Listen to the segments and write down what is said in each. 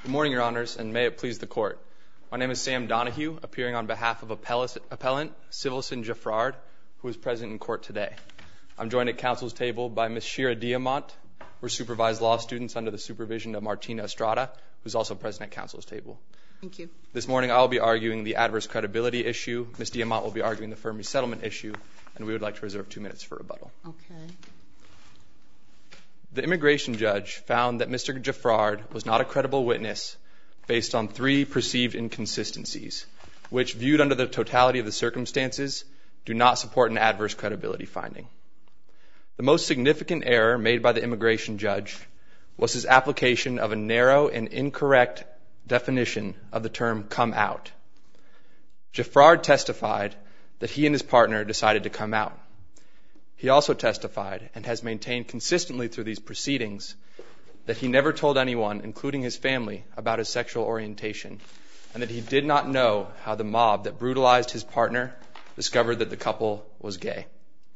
Good morning, Your Honors, and may it please the Court. My name is Sam Donahue, appearing on behalf of Appellant Civilson Giffrard, who is present in court today. I'm joined at counsel's table by Ms. Shira Diamant. We're supervised law students under the supervision of Martina Estrada, who's also present at counsel's table. Thank you. This morning I'll be arguing the adverse credibility issue. Ms. Diamant will be arguing the firm resettlement issue, and we would like to reserve 2 minutes for rebuttal. Okay. The immigration judge found that Mr. Giffrard was not a credible witness based on 3 perceived inconsistencies, which, viewed under the totality of the circumstances, do not support an adverse credibility finding. The most significant error made by the immigration judge was his application of a narrow and incorrect definition of the term come out. Giffrard testified that he and his partner decided to come out. He also testified, and has maintained consistently through these proceedings, that he never told anyone, including his family, about his sexual orientation, and that he did not know how the mob that brutalized his partner discovered that the couple was gay.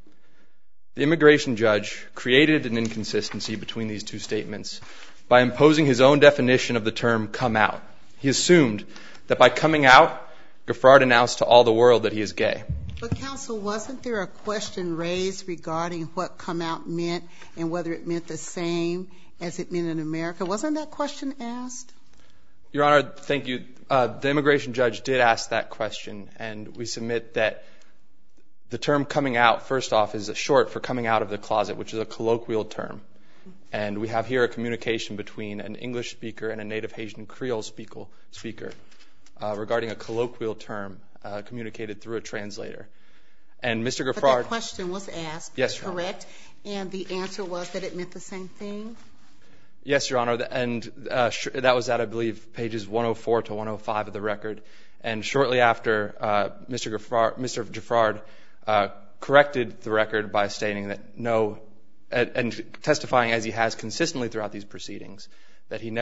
The immigration judge created an inconsistency between these 2 statements by imposing his own definition of the term come out. He assumed that by coming out, Giffrard announced to all the world that he is gay. But counsel, wasn't there a question raised regarding what come out meant and whether it meant the same as it meant in America? Wasn't that question asked? Your Honor, thank you. The immigration judge did ask that question, and we submit that the term coming out, first off, is short for coming out of the closet, which is a colloquial term. And we have here a communication between an English speaker and a native Haitian Creole speaker regarding a colloquial term communicated through a translator. And Mr. Giffrard... But that question was asked, yes, correct? And the answer was that it meant the same thing? Yes, Your Honor, and that was at, I believe, pages 104 to 105 of the record. And shortly after, Mr. Giffrard corrected the record by stating that no, and testifying as he has consistently throughout these proceedings, that he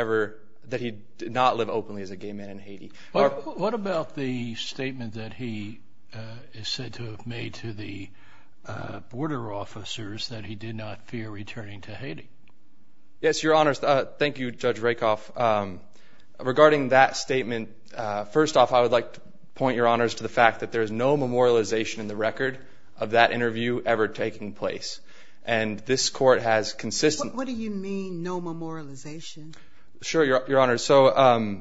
did not live openly as a gay man in Haiti. What about the statement that he is said to have made to the border officers that he did not fear returning to Haiti? Yes, Your Honor. Thank you, Judge Rakoff. Regarding that statement, first off, I would like to point Your Honors to the fact that there is no memorialization in the record of that interview ever taking place. And this court has consistent... What do you mean, no memorialization? Sure, Your Honor. So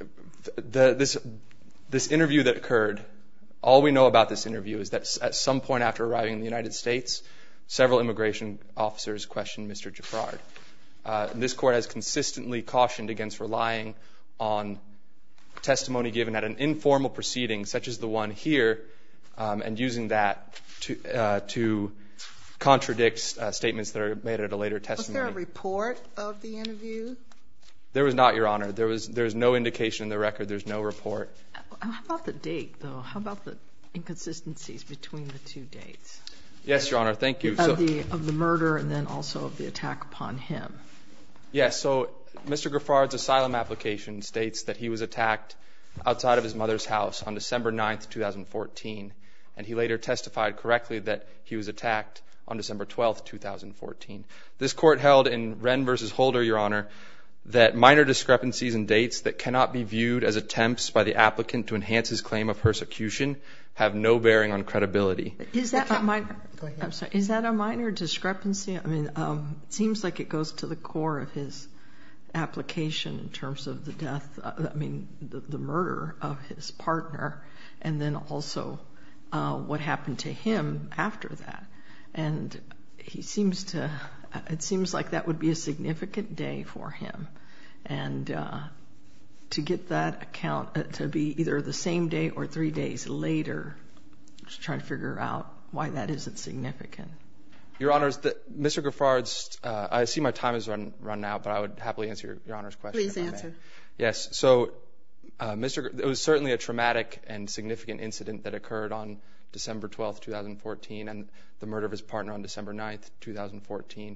this interview that occurred, all we know about this interview is that at some point after arriving in the United States, several immigration officers questioned Mr. Giffrard. This court has consistently cautioned against relying on testimony given at an informal proceeding, such as the one here, and using that to contradict statements that are made at a later testimony. Was there a report of the interview? There was not, Your Honor. There's no indication in the record. There's no report. How about the date, though? How about the inconsistencies between the 2 dates? Yes, Your Honor. Thank you. Of the murder and then also of the attack upon him. Yes. So Mr. Giffrard's asylum application states that he was attacked outside of his mother's house on December 9th, 2014. And he later testified correctly that he was attacked on December 12th, 2014. This court held in Wren v. Holder, Your Honor, that minor discrepancies in dates that cannot be viewed as attempts by the applicant to enhance his claim of persecution have no bearing on credibility. Is that a minor? Go ahead. I'm sorry. Is that a minor discrepancy? I mean, it seems like it goes to the core of his application in terms of the death, the murder of his partner, and then also what happened to him after that. And it seems like that would be a significant day for him. And to get that account to be either the same day or 3 days later, just trying to figure out why that isn't significant. Your Honors, Mr. Giffrard's, I see my time has run out, but I would happily answer Your Honor's question. Please answer. Yes. So it was certainly a traumatic and significant incident that occurred on December 12th, 2014, and the murder of his partner on December 9th, 2014.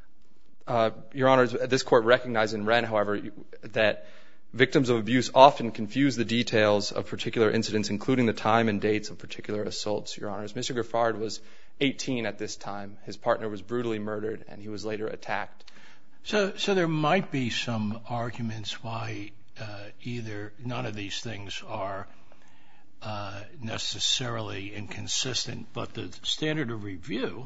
Your Honors, this court recognized in Wren, however, that victims of abuse often confuse the details of particular incidents, including the time and dates of particular assaults, Your Honors. Mr. Giffrard was 18 at this time. His partner was brutally murdered, and he was later attacked. So there might be some arguments why none of these things are necessarily inconsistent, but the standard of review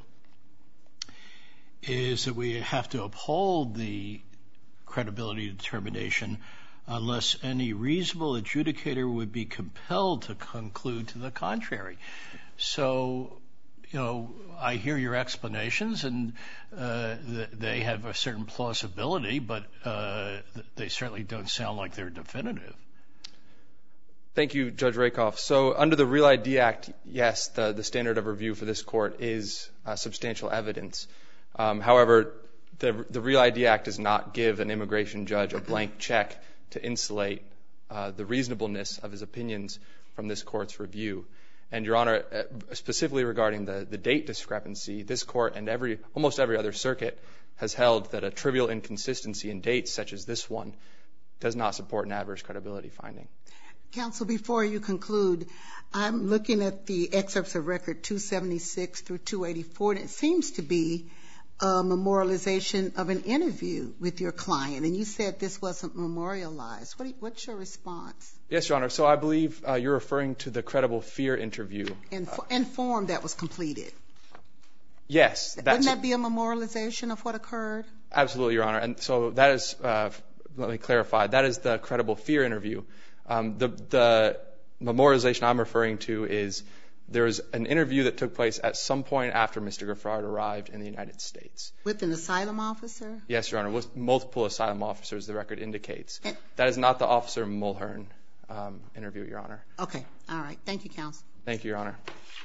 is that we have to uphold the credibility determination unless any reasonable adjudicator would be compelled to conclude to the contrary. So, I hear your explanations, and they have a certain plausibility, but they certainly don't sound like they're definitive. Thank you, Judge Rakoff. So under the Real ID Act, yes, the standard of review for this court is substantial evidence. However, the Real ID Act does not give an immigration judge a blank check to insulate the reasonableness of his opinions from this court's review. And, Your Honor, specifically regarding the date discrepancy, this court and almost every other circuit has held that a trivial inconsistency in dates such as this one does not support an adverse credibility finding. Counsel, before you conclude, I'm looking at the excerpts of record 276 through 284, and it seems to be a memorialization of an interview with your client, and you said this wasn't memorialized. What's your response? Yes, Your Honor. So I believe you're referring to the credible fear interview. And form that was completed. Yes. Wouldn't that be a memorialization of what occurred? Absolutely, Your Honor. And so that is, let me clarify, that is the credible fear interview. The memorialization I'm referring to is there's an interview that took place at some point after Mr. Giffard arrived in the United States. With an asylum officer? Yes, Your Honor, with multiple asylum officers, the record indicates. That is not the Officer Mulhern interview, Your Honor. Okay. All right. Thank you, Counsel. Thank you, Your Honor.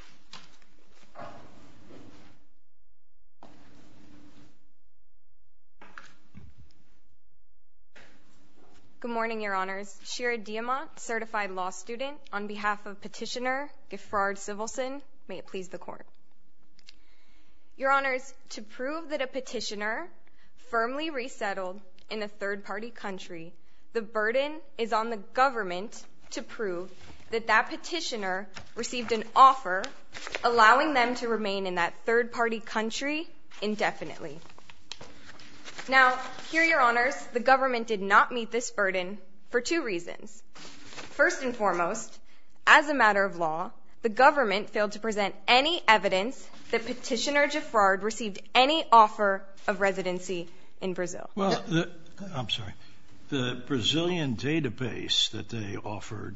Good morning, Your Honors. Shira Diamant, certified law student, on behalf of Petitioner Giffard Civilson. May it please the Court. Your Honors, to prove that a petitioner firmly resettled in a third-party country, the burden is on the government to prove that that petitioner received an offer allowing them to remain in that third-party country indefinitely. Now, here, Your Honors, the government did not meet this burden for two reasons. First and foremost, as a matter of law, the government failed to present any evidence that Petitioner Giffard received any offer of residency in Brazil. Well, the Brazilian database that they offered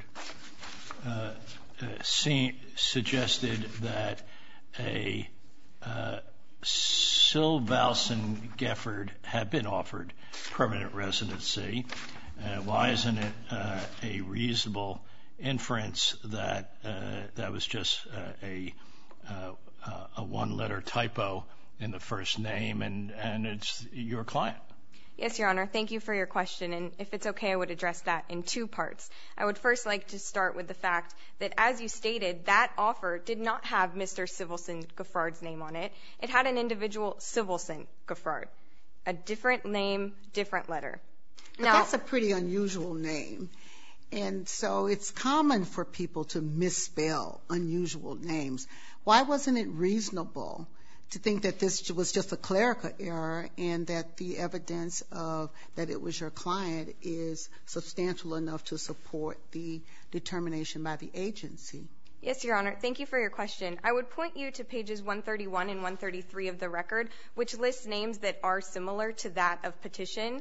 suggested that a Silvalson Giffard had been offered permanent residency. Why isn't it a reasonable inference that that was just a one-letter typo in the first name and it's your client? Yes, Your Honor. Thank you for your question. And if it's okay, I would address that in two parts. I would first like to start with the fact that, as you stated, that offer did not have Mr. Civilson Giffard's name on it. It had an individual Civilson Giffard, a different name, different letter. Now, that's a pretty unusual name. And so it's common for people to misspell unusual names. Why wasn't it reasonable to think that this was just a clerical error and that the evidence of that it was your client is substantial enough to support the determination by the agency? Yes, Your Honor. Thank you for your question. I would point you to pages 131 and 133 of the record, which lists names that are similar to that of petitioner.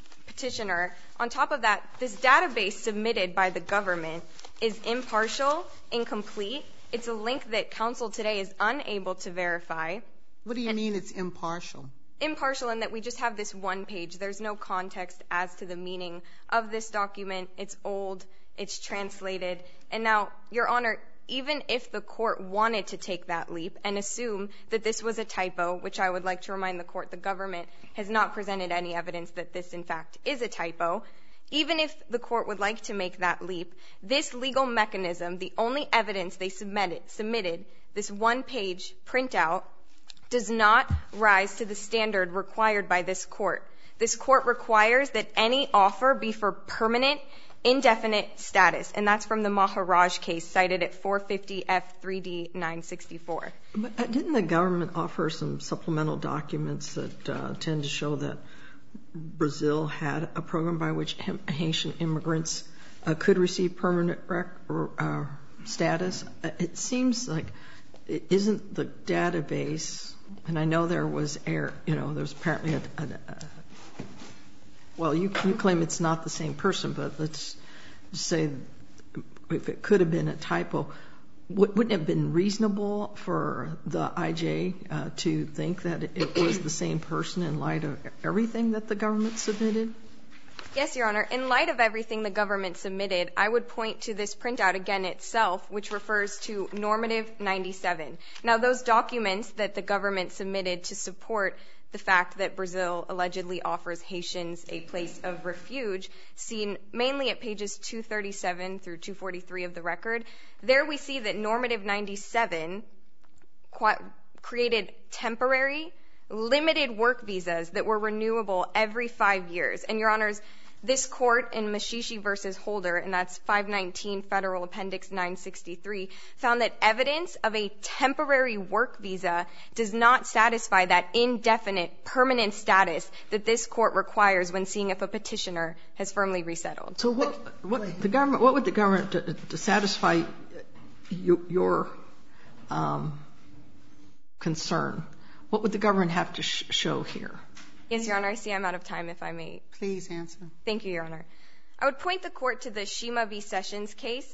On top of that, this database submitted by the government is impartial, incomplete. It's a link that counsel today is unable to verify. What do you mean it's impartial? Impartial in that we just have this one page. There's no context as to the meaning of this document. It's old. It's translated. And now, Your Honor, even if the court wanted to take that leap and assume that this was a typo, which I would like to remind the court the government has not presented any evidence that this, in fact, is a typo, even if the court would like to make that leap, this legal mechanism, the only evidence they submitted, this one-page printout, does not rise to the standard required by this court. This court requires that any offer be for permanent, indefinite status, and that's from the Maharaj case cited at 450 F3D 964. But didn't the government offer some supplemental documents that tend to show that Brazil had a program by which Haitian immigrants could receive permanent status. It seems like it isn't the database, and I know there was there's apparently well, you claim it's not the same person, but let's say if it could have been a typo, wouldn't it have been reasonable for the IJ to think that it was the same person in light of everything that the government submitted? Yes, Your Honor. In light of everything the government submitted, I would point to this printout again itself, which refers to Normative 97. Now, those documents that the government submitted to support the fact that Brazil allegedly offers Haitians a place of refuge, seen mainly at pages 237 through 243 of the record, there we see that Normative 97 created temporary, limited work visas that were renewable every 5 years. And, Your Honors, this court in Mashishi v. Holder, and that's 519 Federal Appendix 963, found that evidence of a temporary work visa does not satisfy that indefinite, permanent status that this court requires when seeing if a petitioner has firmly resettled. So what would the government to satisfy your concern? What would the government have to show here? Yes, Your Honor. I see I'm out of time, if I may. Please answer. Thank you, Your Honor. I would point the court to the Shima v. Sessions case,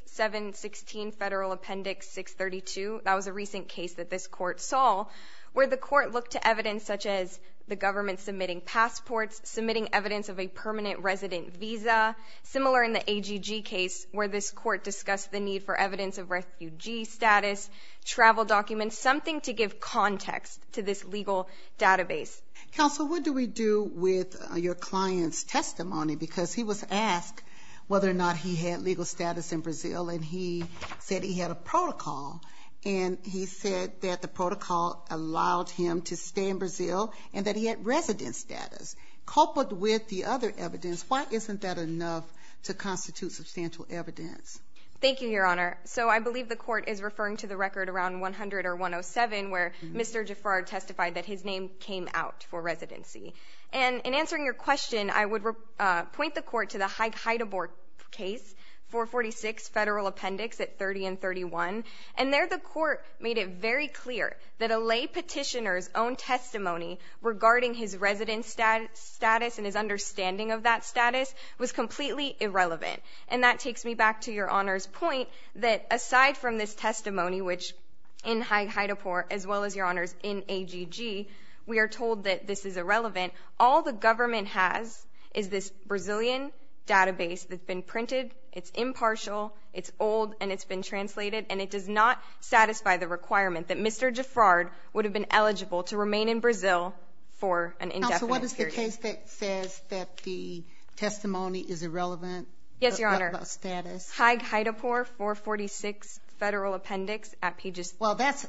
716 Federal Appendix 632. That was a recent case that this court saw, where the court looked to evidence such as the government submitting passports, submitting evidence of a permanent resident visa, similar in the AGG case, where this court discussed the need for evidence of refugee status, travel documents, something to give context to this legal database. Counsel, what do we do with your client's testimony? Because he was asked whether or not he had legal status in Brazil, and he said he had a protocol. And he said that the protocol allowed him to stay in Brazil and that he had resident status. Coupled with the other evidence, why isn't that enough to constitute substantial evidence? Thank you, Your Honor. So I believe the court is referring to the record around 100 or 107 where Mr. Giffard testified that his name came out for residency. And in answering your question, I would point the court to the Haig-Heidebor case, 446 Federal Appendix at 30 and 31. And there the court made it very clear that a lay petitioner's own testimony regarding his resident status and his understanding of that status was completely irrelevant. And that takes me back to Your Honor's point that aside from this testimony, which in Haig-Heidebor, as well as Your Honor's in AGG, we are told that this is irrelevant, all the government has is this Brazilian database that's been printed, it's impartial, it's old, and it's been translated, and it does not satisfy the requirement that Mr. Giffard would have been eligible to remain in Brazil for an indefinite period. So what is the case that says that the testimony is irrelevant? Yes, Your Honor. About status? Haig-Heidebor, 446 Federal Appendix at pages... Well, that's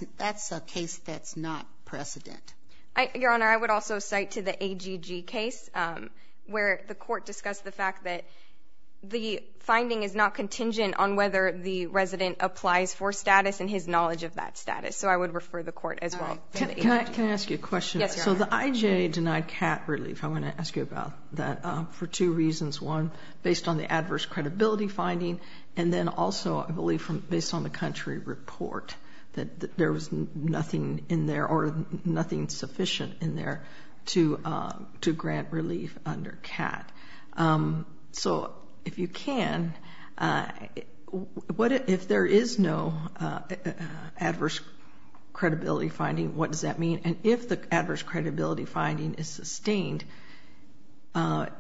a case that's not precedent. Your Honor, I would also cite to the AGG case where the court discussed the fact that the finding is not contingent on whether the resident applies for status and his knowledge of that status. So I would refer the court as well. Can I ask you a question? Yes, Your Honor. So the IJ denied CAT relief. I want to ask you about that for two reasons. One, based on the adverse credibility finding, and then also, I believe, based on the country report, that there was nothing in there or nothing sufficient in there to grant relief under CAT. So if you can, what if there is no adverse credibility finding, what does that mean? And if the adverse credibility finding is sustained and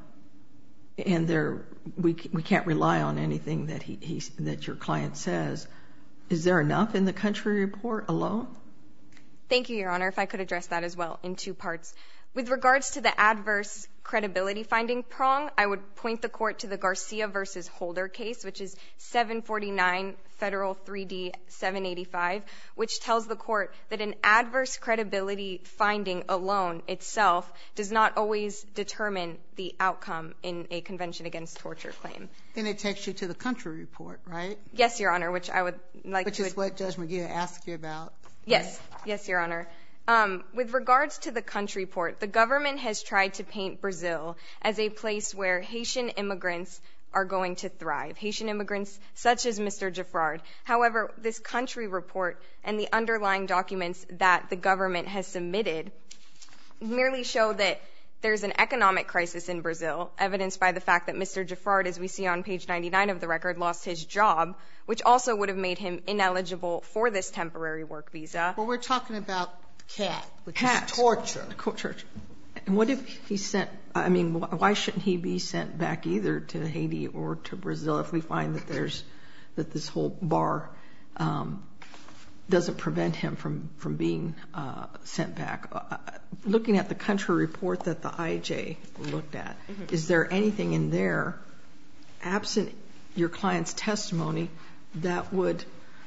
we can't rely on anything that your client says, is there enough in the country report alone? Thank you, Your Honor. If I could address that as well in two parts. With regards to the adverse credibility finding prong, I would point the court to the Garcia v. Holder case, which is 749 Federal 3D 785, which tells the court that an adverse credibility finding alone itself does not always determine the outcome in a Convention Against Torture claim. Then it takes you to the country report, right? Yes, Your Honor, which I would like to... Which is what Judge McGeer asked you about. Yes. Yes, Your Honor. With regards to the country report, the government has tried to paint Brazil as a place where Haitian immigrants are going to thrive, Haitian immigrants such as Mr. Giffard. However, this country report and the underlying documents that the government has submitted merely show that there's an economic crisis in Brazil, evidenced by the fact that Mr. Giffard, as we see on page 99 of the record, lost his job, which also would have made him ineligible for this temporary work visa. Well, we're talking about CAT, which is torture. And what if he why shouldn't he be sent back either to Haiti or to Brazil if we find that this whole bar doesn't prevent him from being sent back? Looking at the country report that the IJ looked at, is there anything in there, absent your client's testimony, that would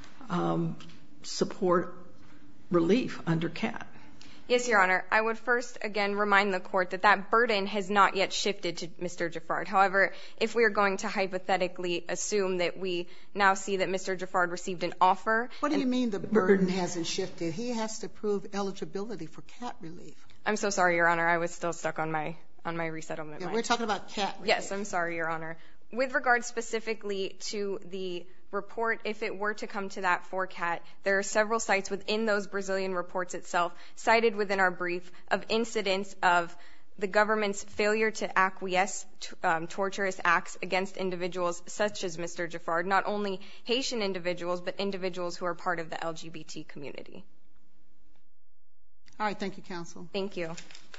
support relief under CAT? Yes, Your Honor. I would first, again, remind the Court that that burden has not yet shifted to Mr. Giffard. However, if we are going to hypothetically assume that we now see that Mr. Giffard received an offer. What do you mean the burden hasn't shifted? He has to prove eligibility for CAT relief. I'm so sorry, Your Honor. I was still stuck on my resettlement. Yeah, we're talking about CAT relief. Yes, I'm sorry, Your Honor. With regard specifically to the report, if it were to come to that for CAT, there are several sites within those Brazilian reports itself, cited within our brief, of incidents of the government's failure to acquiesce torturous acts against individuals such as Mr. Giffard, not only Haitian individuals, but individuals who are part of the LGBT community. All right. Thank you, counsel. Thank you.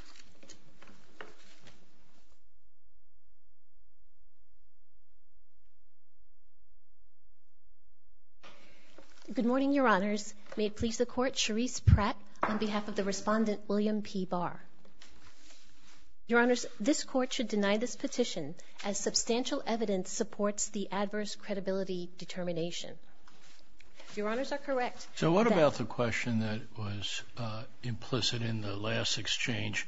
Good morning, Your Honors. May it please the Court, Charisse Pratt on behalf of the respondent, William P. Barr. Your Honors, this Court should deny this petition as substantial evidence supports the adverse credibility determination. Your Honors are correct. So what about the question that was implicit in the last exchange?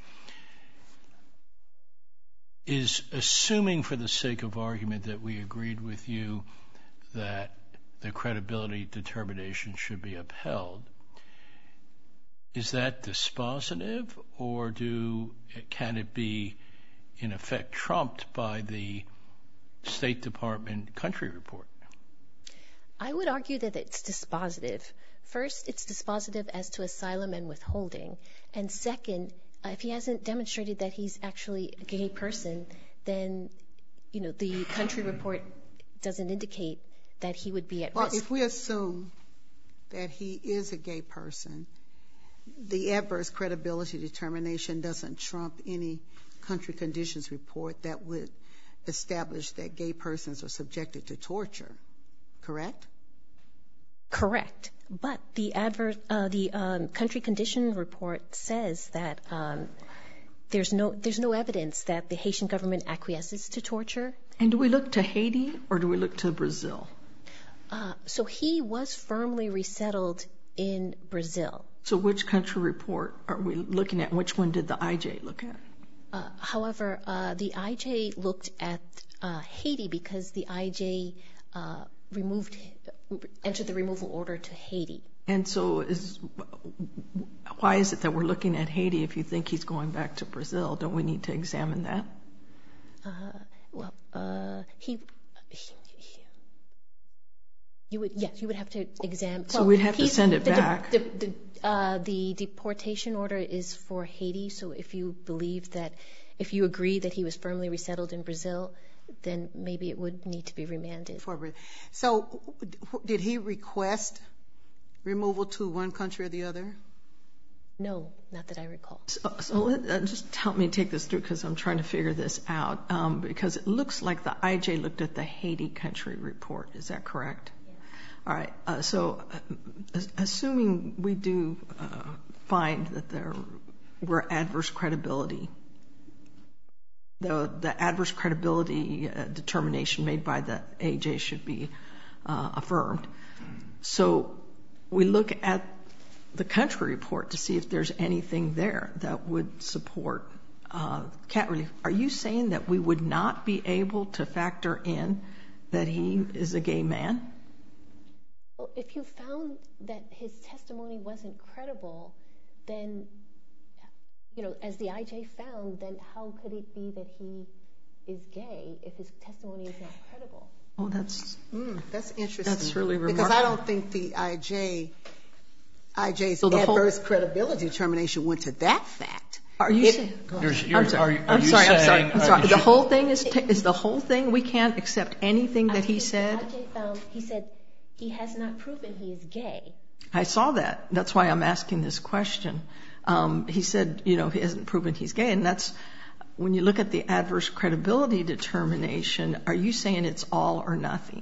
Is assuming for the sake of argument that we agreed with you that the credibility determination should be upheld, is that dispositive, or can it be in effect trumped by the State Department country report? I would argue that it's dispositive. First, it's dispositive as to asylum and withholding. And second, if he hasn't demonstrated that he's actually a gay person, then, the country report doesn't indicate that he would be at risk. Well, if we assume that he is a gay person, the adverse credibility determination doesn't trump any country conditions report that would establish that gay persons are subjected to torture, correct? Correct. But the country condition report says that there's no evidence that the Haitian government acquiesces to torture. And do we look to Haiti or do we look to Brazil? So he was firmly resettled in Brazil. So which country report are we looking at? Which one did the IJ look at? However, the IJ looked at Haiti because the IJ entered the removal order to Haiti. And so why is it that we're looking at Haiti if you think he's going back to Brazil? Don't we need to examine that? You would have to examine. So we'd have to send it back. The deportation order is for Haiti. So if you agree that he was firmly resettled in Brazil, then maybe it would need to be remanded. So did he request removal to one country or the other? No, not that I recall. So just help me take this through because I'm trying to figure this out. Because it looks like the IJ looked at the Haiti country report. Is that correct? Yes. All right. So assuming we do find that there were adverse credibility, the adverse credibility determination made by the AJ should be affirmed. So we look at the country report to see if there's anything there that would support cat relief. Are you saying that we would not be able to factor in that he is a gay man? Well, if you found that his testimony wasn't credible, then, as the IJ found, then how could it be that he is gay if his testimony is not credible? Oh, that's interesting. That's really remarkable. Because I don't think the IJ's adverse credibility determination went to that fact. Are you saying? I'm sorry. The whole thing is the whole thing. We can't accept anything that he said. The IJ found, he said he has not proven he is gay. I saw that. That's why I'm asking this question. He said, he hasn't proven he's gay, and that's when you look at the adverse credibility determination. Are you saying it's all or nothing?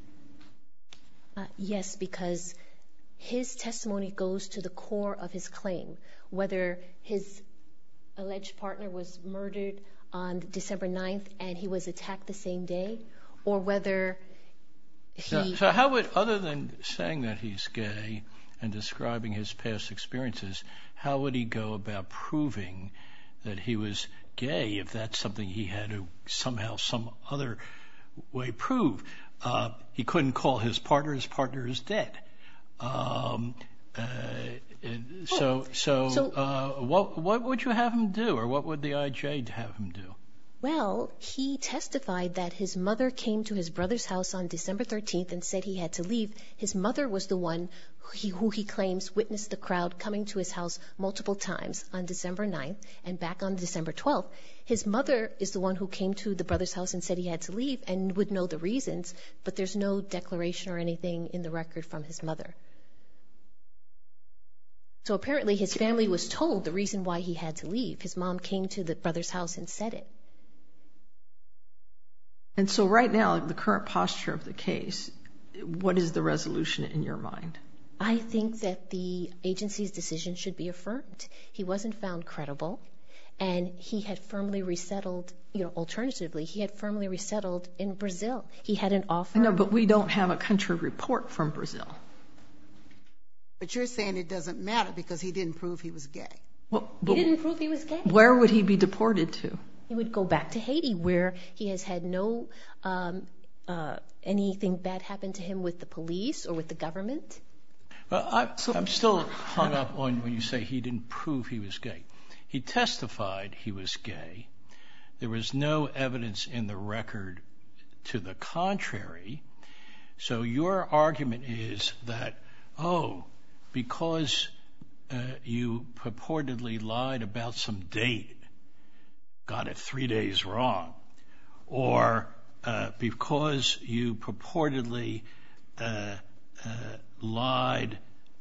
Yes, because his testimony goes to the core of his claim, whether his alleged partner was murdered on December 9th and he was attacked the same day, or whether he... So how would, other than saying that he's gay and describing his past experiences, how would he go about proving that he was gay if that's something he had to somehow, some other way prove? He couldn't call his partner is dead. What would you have him do, or what would the IJ have him do? Well, he testified that his mother came to his brother's house on December 13th and said he had to leave. His mother was the one who he claims witnessed the crowd coming to his house multiple times on December 9th and back on December 12th. His mother is the one who came to the brother's house and said he had to leave and would know the reasons, but there's no declaration or anything in the record from his mother. So apparently his family was told the reason why he had to leave. His mom came to the brother's house and said it. And so right now, the current posture of the case, what is the resolution in your mind? I think that the agency's decision should be affirmed. He wasn't found credible, and he had firmly resettled, alternatively, he had firmly resettled in Brazil. He had an offer. No, but we don't have a country report from Brazil. But you're saying it doesn't matter because he didn't prove he was gay. Well, he didn't prove he was gay. Where would he be deported to? He would go back to Haiti, where he has had no anything bad happen to him with the police or with the government. Well, I'm still hung up on when you say he didn't prove he was gay. He testified he was gay. There was no evidence in the record to the contrary. So your argument is that, because you purportedly lied about some date, got it 3 days wrong, or because you purportedly lied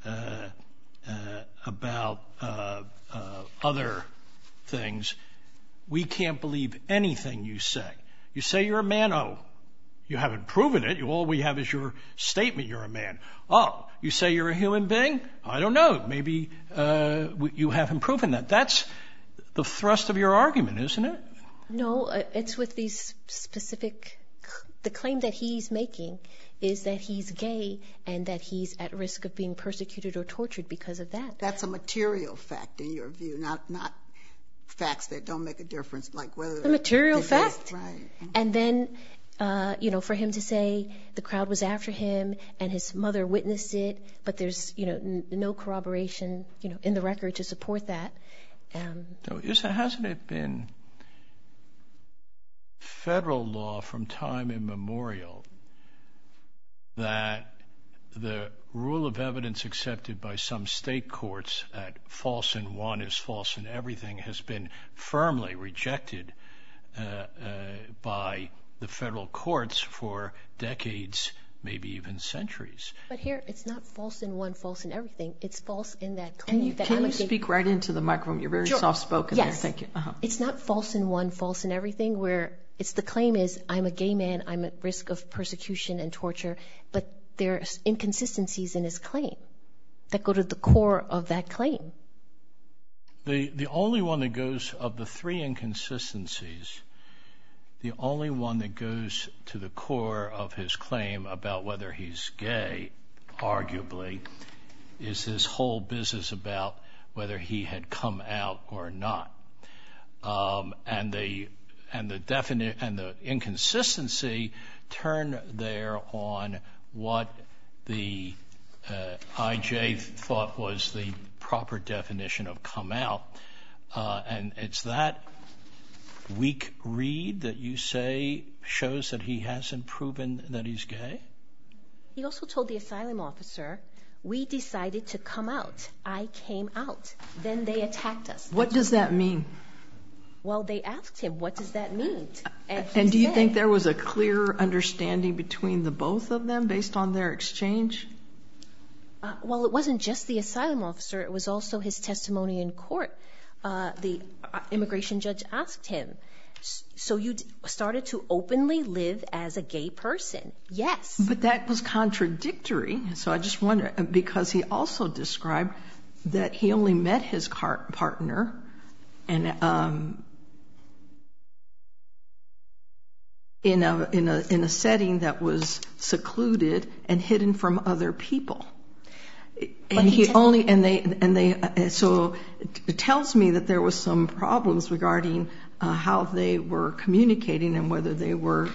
about other things, we can't believe anything you say. You say you're a man. Oh, you haven't proven it. All we have is your statement you're a man. Oh, you say you're a human being? I don't know. Maybe you haven't proven that. That's the thrust of your argument, isn't it? No, it's with these specific... The claim that he's making is that he's gay and that he's at risk of being persecuted or tortured because of that. That's a material fact in your view, not facts that don't make a difference, like whether... A material fact. Right. And then, for him to say the crowd was after him and his mother witnessed it, but there's, no corroboration, in the record to support that. So hasn't it been federal law from time immemorial that the rule of evidence accepted by some state courts at false in one is false in everything has been firmly rejected by the federal courts for decades, maybe even centuries? But here, it's not false in one, false in everything. It's false in that claim. Can you speak right into the microphone? You're very soft-spoken there. Thank you. It's not false in one, false in everything, where it's the claim is, I'm a gay man, I'm at risk of persecution and torture, but there's inconsistencies in his claim that go to the core of that claim. The only one that goes, of the three inconsistencies, the only one that goes to the core of his claim about whether he's gay, arguably, is this whole business about whether he had come out or not. And the inconsistency turn there on what the I.J. thought was the proper definition of come out. And it's that weak read that you say shows that he hasn't proven that he's gay? He also told the asylum officer, we decided to come out. I came out. Then they attacked us. What does that mean? Well, they asked him, what does that mean? And do you think there was a clear understanding between the both of them based on their exchange? Well, it wasn't just the asylum officer. It was also his testimony in court. The immigration judge asked him, so you started to openly live as a gay person? Yes. But that was contradictory. So I just wonder, because he also described that he only met his partner and in a setting that was secluded and hidden from other people. And so it tells me that there was some problems regarding how they were communicating and whether they were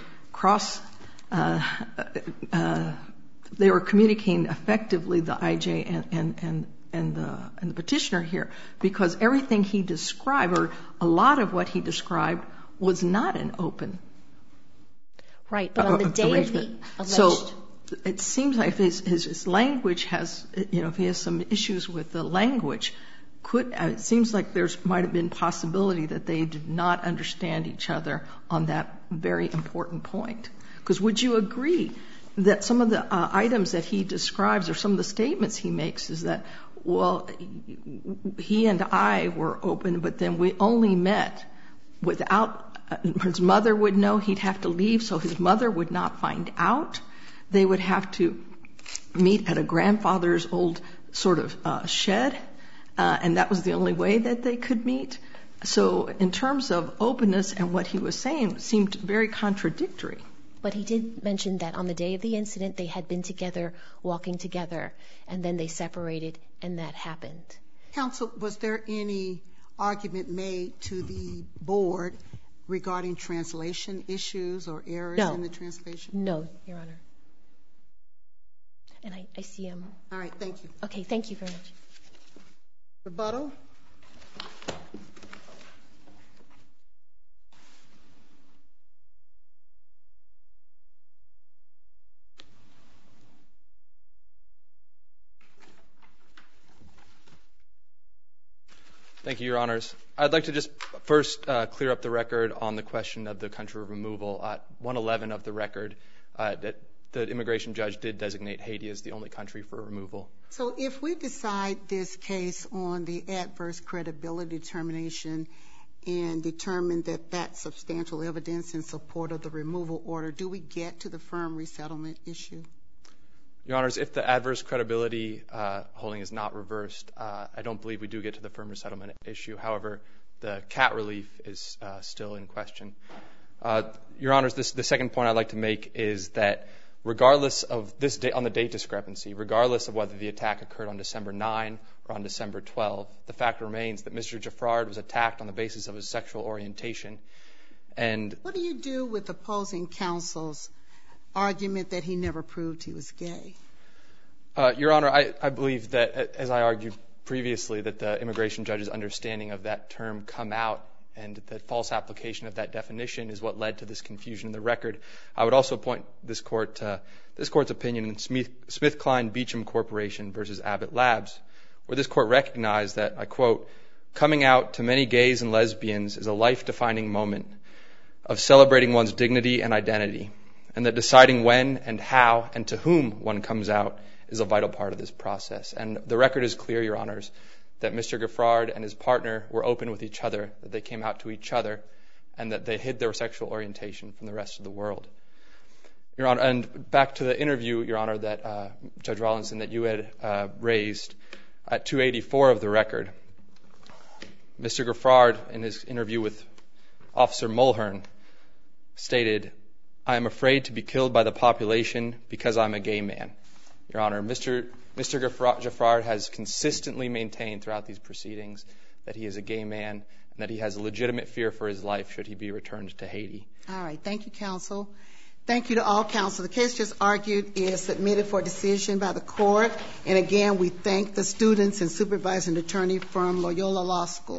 they were communicating effectively, the IJ and the petitioner here, because everything he described, or a lot of what he described, was not an open right, but on the day of the alleged... So it seems like his language has, if he has some issues with the language, it seems like there might have been possibility that they did not understand each other on that very important point. Because would you agree that some of the items that he describes or some of the statements he makes is that, well, he and I were open, but then we only met without... His mother would know he'd have to leave, so his mother would not find out. They would have to meet at a grandfather's old sort of shed, and that was the only way that they could meet. So in terms of openness and what he was saying seemed very contradictory. But he did mention that on the day of the incident, they had been together, walking together, and then they separated, and that happened. Counsel, was there any argument made to the board regarding translation issues or errors in the translation? No, Your Honor. And I see him. All right, thank you. Okay, thank you very much. Rebuttal. Thank you, Your Honors. I'd like to just first clear up the record on the question of the country of removal. At 111 of the record, the immigration judge did designate Haiti as the only country for removal. So if we decide this case on the adverse credibility determination and determine that that's substantial evidence in support of the removal order, do we get to the firm resettlement issue? Your Honors, if the adverse credibility holding is not reversed, I don't believe we do get to the firm resettlement issue. However, the cat relief is still in question. Your Honors, the second point I'd like to make is that regardless of this date, on the date discrepancy, regardless of whether the attack occurred on December 9 or on December 12, the fact remains that Mr. Giffard was attacked on the basis of his sexual orientation. And what do you do with opposing counsel's argument that he never proved he was gay? Your Honor, I believe that, as I argued previously, that the immigration judge's understanding of that term come out and the false application of that definition is what led to this confusion in the record. I would also point this court to this court's opinion in SmithKline Beecham Corporation versus Abbott Labs, where this court recognized that, I quote, coming out to many gays and lesbians is a life-defining moment of celebrating one's dignity and identity, and that deciding when and how and to whom one comes out is a vital part of this process. And the record is clear, Your Honors, that Mr. Giffard and his partner were open with each other, that they came out to each other, and that they hid their sexual orientation from the rest of the world. Your Honor, and back to the interview, Your Honor, that Judge Rawlinson, that you had raised at 284 of the record, Mr. Giffard, in his interview with Officer Mulhern, stated, I am afraid to be killed by the population because I'm a gay man. Your Honor, Mr. Giffard has consistently maintained throughout these proceedings that he is a gay man and that he has a legitimate fear for his life should he be returned to Haiti. All right. Thank you, counsel. Thank you to all counsel. The case just argued is submitted for decision by the court. And again, we thank the students and supervising attorney from Loyola Law School.